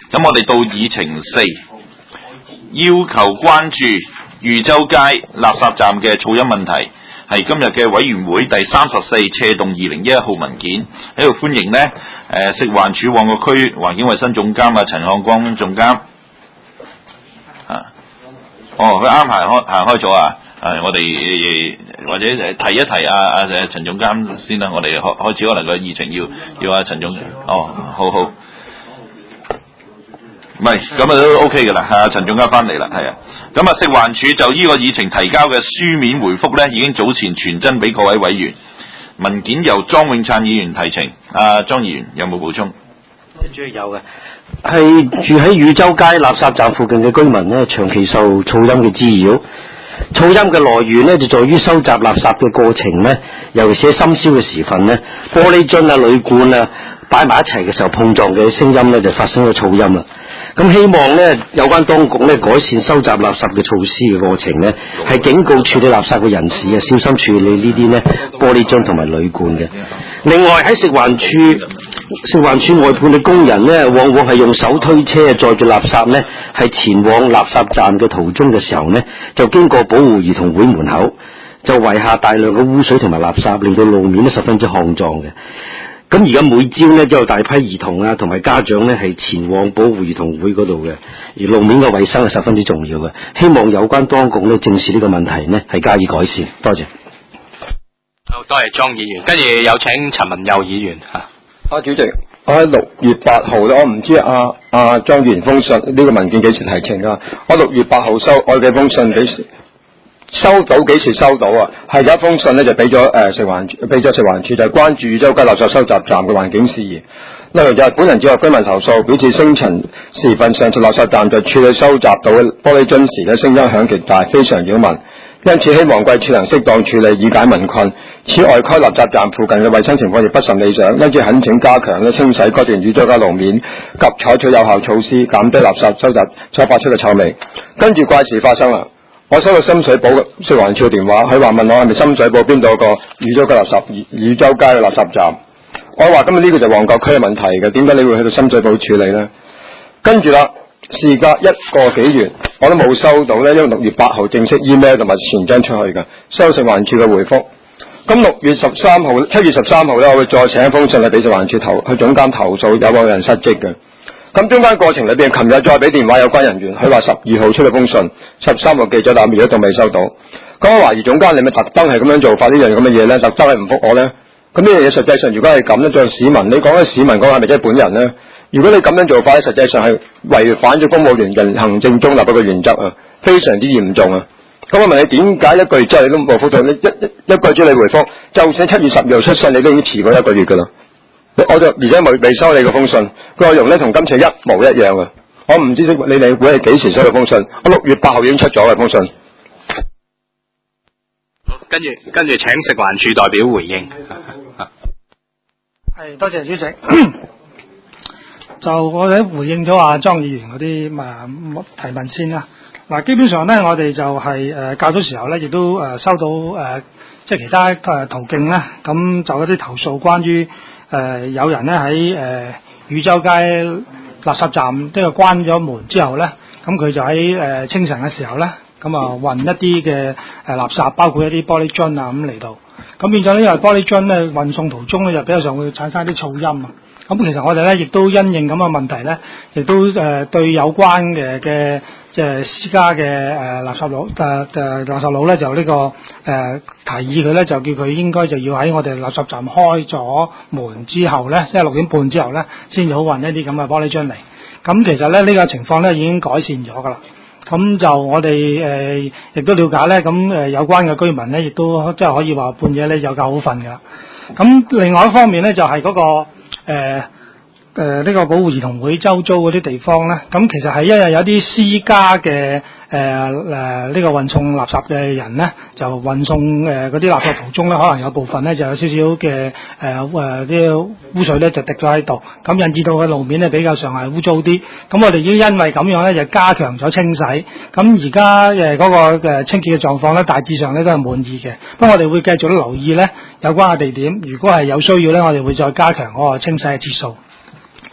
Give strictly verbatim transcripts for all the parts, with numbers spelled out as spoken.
咁我哋到議程四，要求關注裕州街垃圾站嘅噪音問題，係今日嘅委員會第三十四斜動二零一一號文件，喺度歡迎呢誒、呃、食環署旺角區環境衛生總監啊陳漢光總監。啊，哦，佢啱行開行開咗啊！誒，我哋或者提一提啊啊誒陳總監先啦，我哋開開始可能個議程要要啊陳總，哦，好好。唔係，咁啊都 OK 嘅啦，係啊，陳總監翻嚟啦，係啊，咁啊食環署就呢個議程提交嘅書面回覆咧，已經早前傳真俾各位委員，文件由莊永燦議員提呈，啊莊議員有冇補充？ 主要有嘅，係住喺裕州街垃圾站附近嘅居民咧，長期受噪音嘅滋擾。噪音嘅來源呢，就在於收集垃圾嘅過程呢，尤其是喺深宵嘅時分呢，玻璃樽啊、鋁罐啊擺埋一齊嘅時候碰撞嘅聲音呢，就發生咗噪音啦。咁希望呢，有關當局呢，改善收集垃圾嘅措施嘅過程呢，係警告處理垃圾嘅人士啊，小心處理呢啲呢玻璃樽同埋鋁罐嘅。另外喺食環署食環署外判嘅工人呢，往往係用手推車載住垃圾呢，係前往垃圾站嘅途中嘅時候呢，就經過保護兒童會門口，就遺下大量嘅污水同埋垃圾，令到路面呢十分之骯髒嘅。咁而家每朝呢，都有大批兒童啊同埋家長呢係前往保護兒童會嗰度嘅，而路面嘅衛生係十分之重要嘅。希望有關當局呢正視呢個問題呢係加以改善。多謝。 好，多謝莊議員，跟住有請陳文佑議員嚇。 啊，主席，我喺六月八號咧，我唔知阿阿莊議員封信呢、這個文件幾時提呈啊？我六月八號收我嘅封信幾時收到？幾時收到啊？係有一封信咧，就俾咗誒食環俾咗食環署，就係、是、關注裕州街垃圾收集站嘅環境事宜。內容就係本人接獲居民投訴，表示清晨時分上述垃圾站在處理收集到嘅玻璃樽時咧，聲音響極大，非常擾民。因此希望貴處能適當處理，以解民困。此外，該垃圾站附近嘅衛生情況亦不甚理想，因此懇請加強咧清洗該段裕州街路面，及採取有效措施，減低垃圾收集所發出嘅臭味。跟住怪事發生啦，我收到深水埗嘅食環署電話，佢話問我係咪深水埗邊度個裕州街垃圾裕州街嘅垃圾站。我話今日呢個就旺角區嘅問題嘅，點解你會去到深水埗處理呢？跟住啦。事隔一個幾月，我都冇收到呢，因為六月八號正式 email 同埋傳真出去嘅，收食環署嘅回覆。咁六月十三號、七月十三號呢，我會再寫一封信去俾食環署投去總監投訴有冇人失職嘅。咁中間過程裏邊，琴日再俾電話有關人員，佢話十二號出咗封信，十三號記咗啦，而家仲未收到。咁我懷疑總監你咪特登係咁樣做法呢樣咁嘅嘢呢，特登係唔覆我呢？咁呢樣嘢實際上如果係咁呢，作為市民，你講緊市民講係咪即係本人呢？如果你咁樣做法咧，實際上係違反咗公務員人行政中立嗰個原則啊，非常之嚴重啊！咁我問你點解一個月之後你都冇覆到？你一一一個月之後你回覆，就算七月十二號出信，你都已經遲過一個月噶啦。我就而且冇未收你個封信，個內容咧同今次一模一樣啊！我唔知你哋會係幾時收到封信？我六月八號已經出咗啦封信。 好，跟住跟住請食環署代表回應。 係，多謝主席。就我哋回應咗阿莊議員嗰啲誒提問先啦。嗱，基本上咧，我哋就係誒較早時候咧，亦都誒、呃、收到誒、呃、即係其他誒、呃、途徑咧，咁就一啲投訴關於誒、呃、有人咧喺誒裕州街垃圾站即係關咗門之後咧，咁佢就喺誒、呃、清晨嘅時候咧，咁啊運一啲嘅誒垃圾，包括一啲玻璃樽啊咁嚟到，咁變咗呢，因為玻璃樽咧運送途中咧就比較上會產生啲噪音啊。咁其實我哋咧亦都因應咁嘅問題咧，亦都誒、呃、對有關嘅嘅即係私家嘅誒、呃、垃圾佬誒誒垃圾佬咧就呢、這個誒、呃、提議佢咧就叫佢應該就要喺我哋垃圾站開咗門之後咧，即係六點半之後咧，先至好運一啲咁嘅玻璃樽嚟。咁其實咧呢、這個情況咧已經改善咗㗎啦。咁就我哋誒亦都了解咧，咁誒有關嘅居民咧亦都即係可以話半夜咧有覺好瞓㗎啦。咁另外一方面咧就係、是、嗰、那個。誒誒呢個保護兒童會周遭嗰啲地方咧，咁其實係因為有啲私家嘅誒誒呢個運送垃圾嘅人咧，就運送誒嗰啲垃圾途中咧，可能有部分咧就有少少嘅誒誒啲污水咧就滴咗喺度，咁引致到嘅路面咧比較上係污糟啲。咁我哋已經因為咁樣咧就加強咗清洗。咁而家誒嗰個誒清潔嘅狀況咧，大致上咧都係滿意嘅。不過我哋會繼續留意咧有關嘅地點，如果係有需要咧，我哋會再加強嗰個清洗嘅次數。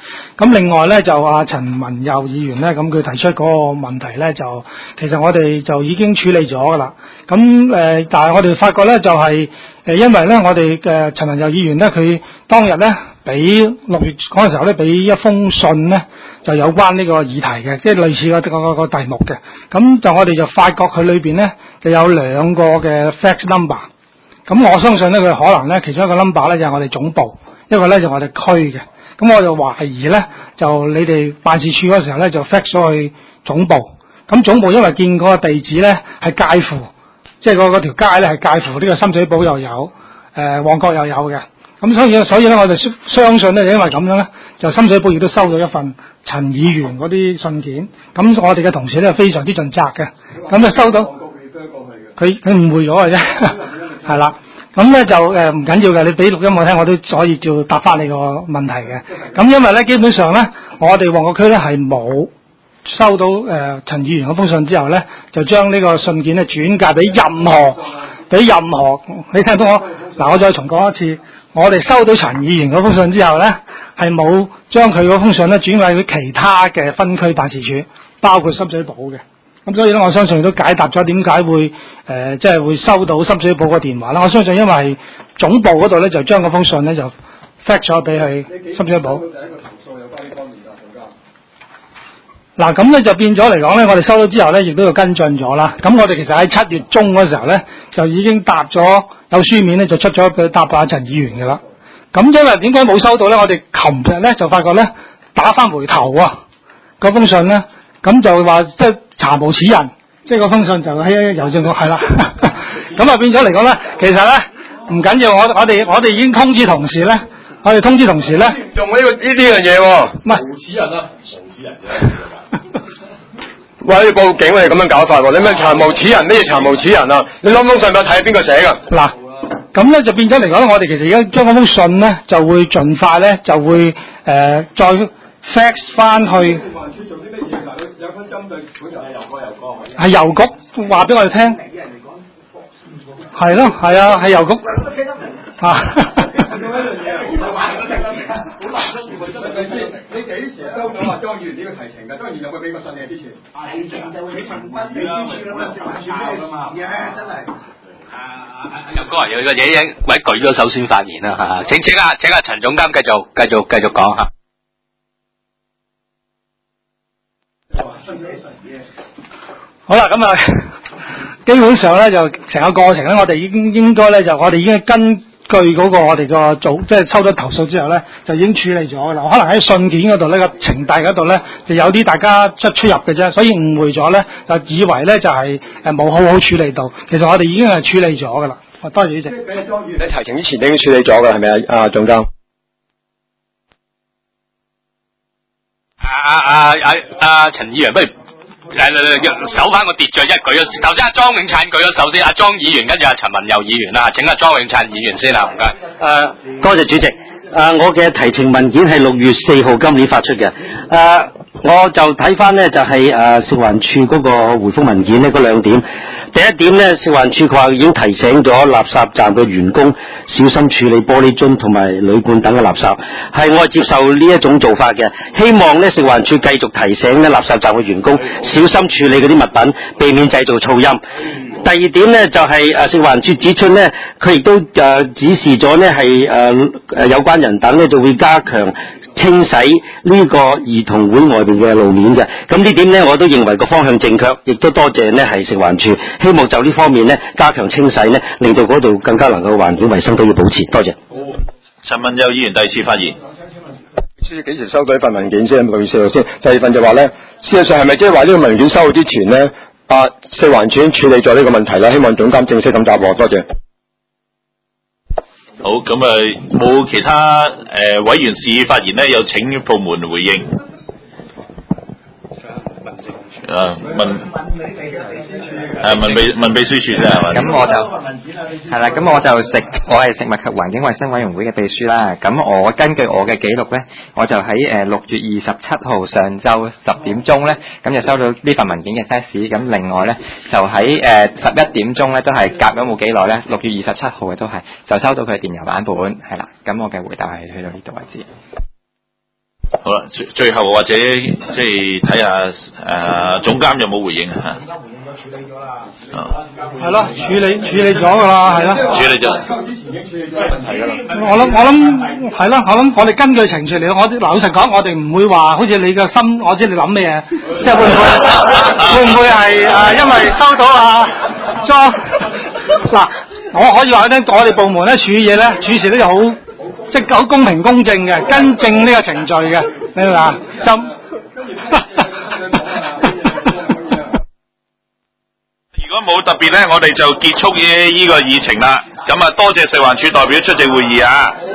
咁另外咧就阿陳文佑議員咧，咁佢提出嗰個問題咧，就其實我哋就已經處理咗噶啦。咁誒、呃，但係我哋發覺咧就係、是、誒、呃，因為咧我哋嘅陳文佑議員咧，佢當日咧俾六月嗰陣時候咧，俾一封信咧，就有關呢個議題嘅，即係類似個個個題目嘅。咁就我哋就發覺佢裏邊咧就有兩個嘅 fax number。咁我相信咧，佢可能咧其中一個 number 咧就係、是、我哋總部，一個咧就係、我哋區嘅。咁我就懷疑咧，就你哋辦事處嗰時候咧就 fax 咗去總部。咁總部因為見嗰個地址咧係介乎，即係嗰嗰條街咧係介乎呢個深水埗又有，誒、呃、旺角又有嘅。咁所以所以咧，我哋相信咧，因為咁樣咧，就深水埗亦都收到一份陳議員嗰啲信件。咁我哋嘅同事咧非常之盡責嘅，咁就收到。佢佢誤會咗嘅啫，係啦。咁咧就誒唔緊要嘅，你俾錄音我聽，我都可以照答翻你個問題嘅。咁因為咧，基本上咧，我哋旺角區咧係冇收到誒、呃、陳議員嗰封信之後咧，就將呢個信件咧轉介俾任何俾任何，你聽到我嗱，我再重講一次，我哋收到陳議員嗰封信之後咧，係冇將佢嗰封信咧轉介俾其他嘅分區辦事處，包括深水埗嘅。咁所以咧，我相信都解答咗點解會誒、呃，即係會收到深水埗個電話啦。我相信因為總部嗰度咧就將嗰封信咧就 fax 咗俾佢深水埗。嗱，咁咧就變咗嚟講咧，我哋收到之後咧，亦都要跟進咗啦。咁我哋其實喺七月中嗰時候咧，就已經答咗有書面咧，就出咗佢答阿陳議員嘅啦。咁因為點解冇收到咧？我哋琴日咧就發覺咧打翻回頭啊，嗰封信咧。咁就話即係查無此人，即係嗰封信就喺郵政局係啦。咁啊變咗嚟講咧，其實咧唔緊要，我我哋我哋已經通知同事咧，我哋通知同事咧， 用呢、這個呢呢樣嘢喎， 唔係無此人啊，無此人啫。 喂，你報警你咁樣搞法喎？你咩查無此人？咩查無此人啊？你攞封信俾我睇下邊個寫㗎？ 嗱，咁咧就變咗嚟講，我哋其實而家將嗰封信咧就會盡快咧就會誒、呃、再 fax 翻去。 有分針對本人係郵局郵局係郵局話俾我哋聽，係咯，係啊，係郵局啊。 你幾時收到話莊議員呢個提呈㗎？莊議員有冇俾個信你之前？提呈就會俾陳斌秘書處啦，食埋㗎嘛。真係。 啊啊啊！入哥有個嘢嘢，位舉咗手先發言啦嚇。請請啊請啊陳總監繼續繼續繼續講嚇。 好啦，咁啊，基本上咧就成個過程咧，我哋已經應該咧就我哋已經根據嗰個我哋個組，即係收到投訴之後咧，就已經處理咗噶啦。可能喺信件嗰度呢個呈遞嗰度咧，就有啲大家出出入嘅啫，所以誤會咗咧，就以為咧就係誒冇好好處理到。其實我哋已經係處理咗噶啦。多謝主席。 俾莊議員你提呈之前已經處理咗㗎，係咪啊？啊，總監。 啊啊啊啊啊！陳議員，不如誒守翻個秩序，一舉咗。頭先阿莊永燦舉咗手先，阿莊議員跟住阿陳文佑議員啦，請阿莊永燦議員先啦，唔該。 誒，多謝主席。誒、呃，我嘅提呈文件係六月四號今年發出嘅。誒、呃，我就睇翻呢，就係、是、誒、呃、食環署嗰個回覆文件呢嗰兩點。第一點呢，食環署佢話已經提醒咗垃圾站嘅員工小心處理玻璃樽同埋鋁罐等嘅垃圾，係我接受呢一種做法嘅。希望呢，食環署繼續提醒呢垃圾站嘅員工小心處理嗰啲物品，避免製造噪音。第二點呢，就係、是、誒食環署指出呢，佢亦都誒、呃、指示咗呢係誒誒有關人等呢就會加強清洗呢個兒童會外邊嘅路面嘅。咁呢點呢，我都認為個方向正確，亦都多謝呢係食環署，希望就呢方面呢加強清洗呢，令到嗰度更加能夠環境衛生都要保持。多謝。 陳文佑議員第二次發言。 知幾時收到呢份文件先？六月四號先。第二份就話呢，事實上係咪即係話呢個文件收到之前呢？啊，食環署已經處理咗呢個問題啦，希望總監正式咁答我，多謝。 好，咁啊冇其他誒、呃、委員示意發言呢，有請部門回應。啊，問誒問秘問秘書處啫係嘛？ 咁我就係啦，咁我就食我係食物及環境衞生委員會嘅秘書啦。咁我根據我嘅記錄咧，我就喺誒六月二十七號上晝十點鐘咧，咁就收到呢份文件嘅 fax。咁另外咧，就喺誒十一點鐘咧，都係隔咗冇幾耐咧，六月二十七號嘅都係就收到佢電郵版本係啦。咁我嘅回答係去到呢度為止。 好啦，最最後或者即係睇下誒總監有冇回應啊？ 係咯，處理處理咗㗎啦，係咯。 處理咗。 係㗎啦。我諗我諗係咯，我諗我哋根據程序嚟，我嗱老實講，我哋唔會話好似你嘅心，我知你諗咩嘢，即係會唔會會唔會係啊？因為收到啊莊嗱，我可以話咧，我哋部門咧處嘢咧處事咧就好。即係好公平公正嘅，跟正呢個程序嘅，你明嘛？就如果冇特別咧，我哋就結束呢呢個議程啦。咁啊，多謝食環署代表出席會議啊！